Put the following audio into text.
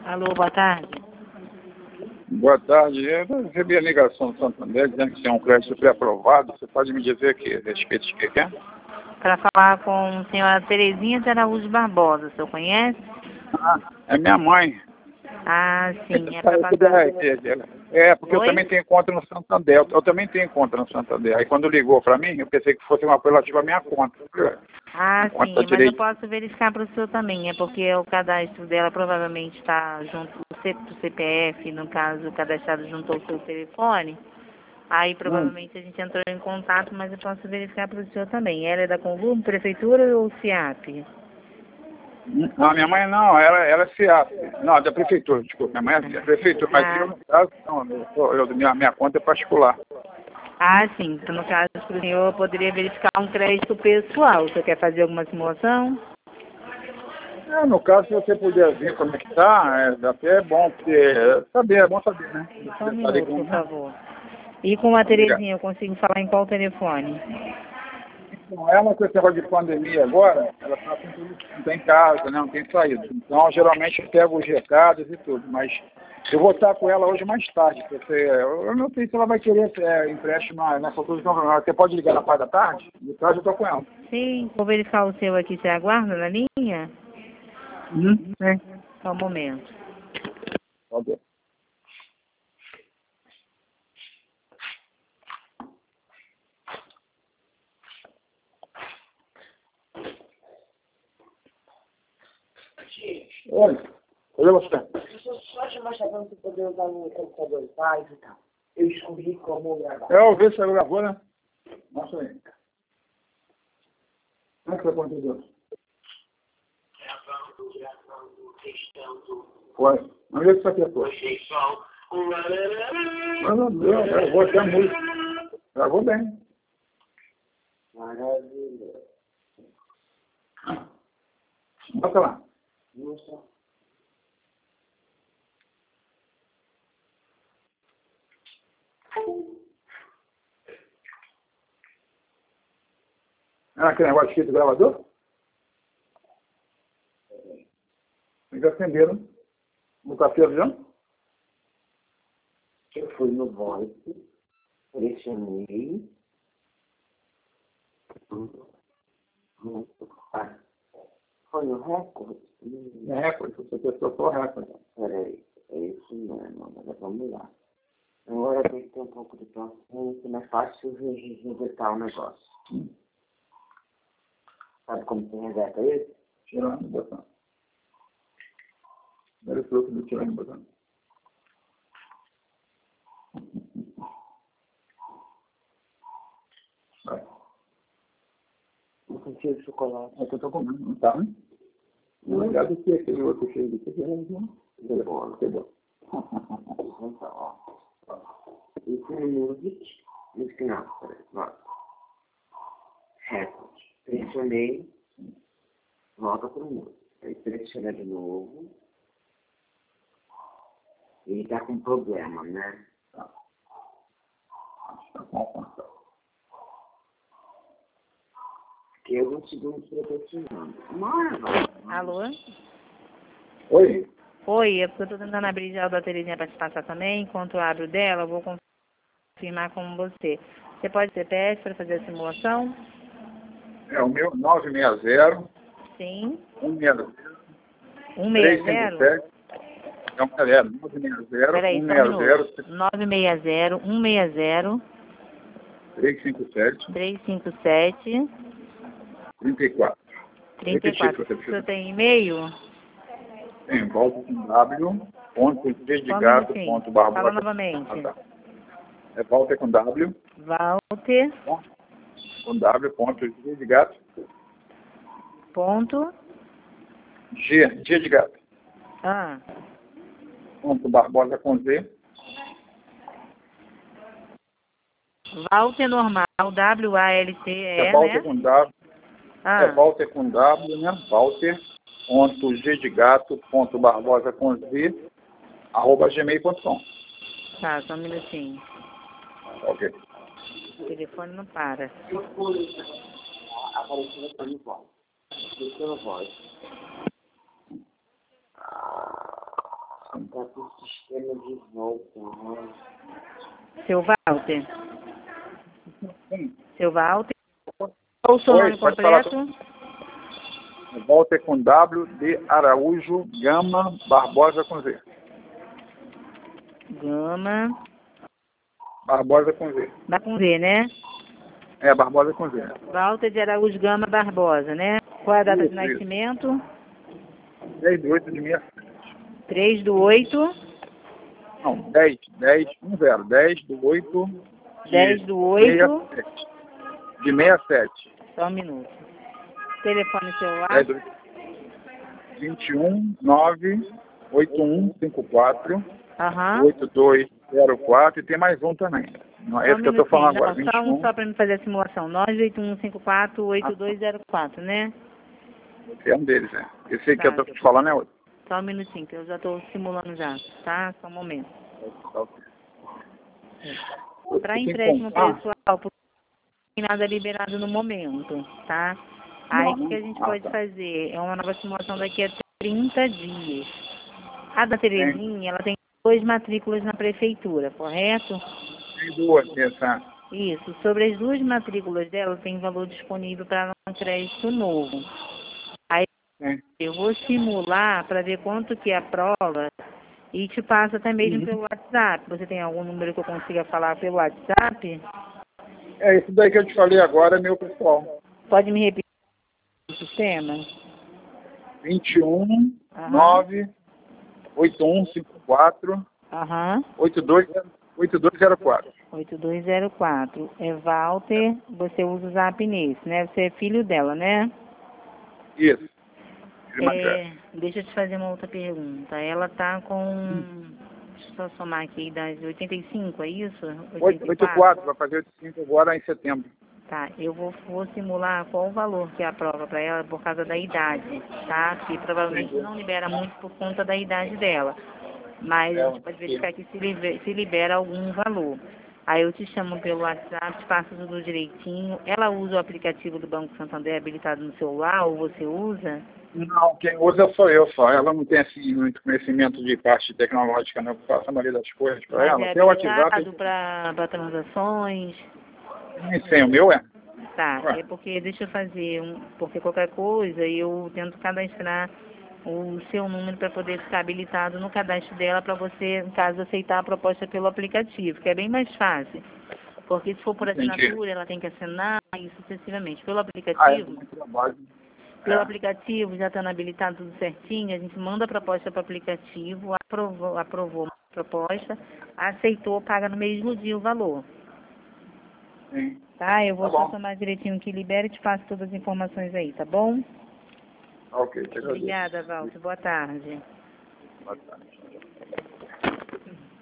Alô, boa tarde. Boa tarde. Eu recebi a ligação do Santander dizendo que tem um crédito pré-aprovado. Você pode me dizer que respeito de que é? Para falar com a senhora Terezinha de Araújo Barbosa, o senhor conhece? É minha mãe. Ah, sim, é para passar. Porque eu também tenho conta no Santander. Eu também tenho conta no Santander. Aí quando ligou para mim, eu pensei que fosse uma coisa relativa à minha conta. Ah, Conta sim, mas direito. eu posso verificar para o senhor também. É porque o cadastro dela provavelmente está junto do CPF, no caso, o cadastrado junto ao seu telefone. Aí provavelmente a gente entrou em contato, mas eu posso verificar para o senhor também. Ela é da Conlume, Prefeitura ou CIAP? Não, minha mãe não, ela é FIAP. Não, da prefeitura, desculpa. Minha mãe é prefeitura, mas eu, no caso, não, minha conta é particular. Ah, sim. Então, no caso, o senhor poderia verificar um crédito pessoal. O senhor quer fazer alguma simulação? No caso, se você puder ver como é que tá, até é bom, porque é bom saber, né? Só um minuto, por favor. E com a Terezinha, eu consigo falar em qual telefone? Com ela, com esse negócio de pandemia agora, ela está não tem casa, né? Não tem saído. Então, geralmente, eu pego os recados e tudo, mas eu vou estar com ela hoje mais tarde, porque eu não sei se ela vai querer empréstimo nessa altura. Você pode ligar na parte da tarde? De tarde eu estou com ela. Sim, vou verificar o seu aqui. Você aguarda na linha? Sim. Só um momento. Ok. Oi, você? Eu só te mostrando para poder usar no computador e paz e tal. Eu descobri como gravar. Eu vi se você gravou, né? Mostra aí. Como é que foi com o Deus? Foi. Vamos ver se isso aqui é foi. Meu Deus, gravou até a música. Gravou bem. Maravilha. Bota lá. Mostra. Aquele negócio escrito gravador? Eles acenderam no café já? Eu fui no voice, pressionei. Foi no recorde? É recorde, você pensou só recorde. Peraí, é isso mesmo, agora vamos lá. Agora tem que ter um pouco de paciência, mas fácil resetar o negócio. Sabe como se reseta isso? Tirando o botão. Primeiro truque do tirando o botão. Vai. Não senti o chocolate. É que eu tô comendo, não tá, né? Não é ligado que aquele outro cheio de que Cebola. Cebola. Então, ó. Isso no music. Music não, peraí. Vai. Record. Pressionei. Volta pro music. Aí pressiona de novo. Ele tá com problema, né? Tá. Tá com a conta. Fiquei alguns segundos pressionando. Maravilha. Alô? Oi? Oi, é porque eu estou tentando abrir já o da Terezinha para te passar também. Enquanto eu abro dela, eu vou confirmar com você. Você pode ser CPF para fazer a simulação? É o meu 960 Sim. 160 160? 357. Não, galera, 960 Peraí, só um minuto. 960 160 357 357 34. 34. O senhor tem e-mail? Tem, volta com W, ponto D de Só um gato, minutinho. ponto Barbosa. Fala novamente. Ah, tá. É Walter com W, Walter. com W, ponto D de gato, Ponto. G de gato, Ah. ponto Barbosa com Z, Walter normal. W-A-L-T-E, Walter né? com W, Ah. Walter com W, né? Walter, ponto G de gato, ponto Barbosa com Z, arroba gmail.com. Tá, só um minutinho. Ok. O telefone não para. Apareceu aqui no voz. Desceu no voz. Tá com o sistema de volta, né? Seu Walter. Sim. Seu Walter. Qual o seu nome Pode falar. completo? Walter com W, de Araújo, Gama, Barbosa com Z. Gama. Barbosa com Z. Dá com Z, né? É, Barbosa com Z. Walter de Araújo Gama Barbosa, né? Qual é a data de Isso. nascimento? 10/8 de 67. 3/8. Não, 10, 10, 10, 10/8 de 10/8. 67. De 67. Só um minuto. Telefone celular? 10/8. 21 9 8154 Aham. 8204 e tem mais um também. Não é Só esse que eu estou falando agora. Não, só 21. um só para me fazer a simulação. 981548204, né? Esse é um deles, né? Esse aí que Tá. eu estou te falando é outro. Só um minutinho, que eu já estou simulando já, tá? Só um momento. Para empréstimo pessoal, porque não tem nada liberado no momento, tá? Aí o que a gente pode fazer? É uma nova simulação daqui a 30 dias. A da Terezinha, ela tem 2 matrículas na prefeitura, correto? Tem duas, essa. Isso. Sobre as 2 matrículas dela, tem valor disponível para um crédito novo. Aí eu vou simular para ver quanto que é a prova e te passo até mesmo pelo WhatsApp. Você tem algum número que eu consiga falar pelo WhatsApp? É, isso daí que eu te falei agora é meu pessoal. Pode me repetir o sistema? 21 9 8154 8204. 8204. É Walter, você usa o Zap nesse, né? Você é filho dela, né? Isso. Deixa eu te fazer uma outra pergunta. Ela tá com... Deixa eu só somar aqui a idade de 85, é isso? 84, vai fazer 85 agora em setembro. Tá, eu vou simular qual o valor que é a prova para ela por causa da idade, tá? Que provavelmente não libera muito por conta da idade dela. Mas a gente pode verificar que se libera algum valor. Aí eu te chamo pelo WhatsApp, te passo tudo direitinho. Ela usa o aplicativo do Banco Santander habilitado no celular ou você usa? Não, quem usa sou eu só. Ela não tem assim muito conhecimento de parte tecnológica, não. Eu faço a maioria das coisas para ela. É Tem o WhatsApp. habilitado para transações? Nem sei, o meu é. Tá, é porque deixa eu fazer porque qualquer coisa eu tento cadastrar o seu número para poder ficar habilitado no cadastro dela para você, no caso, aceitar a proposta pelo aplicativo, que é bem mais fácil. Porque se for por assinatura, ela tem que assinar e sucessivamente. Pelo aplicativo, pelo aplicativo já estando habilitado tudo certinho, a gente manda a proposta para o aplicativo, aprovou a proposta, aceitou, paga no mesmo dia o valor. Sim. Tá, eu vou só somar direitinho que libera e te passo todas as informações aí, tá bom? Ok, te agradeço. Obrigada, Walter. Boa tarde. Boa tarde.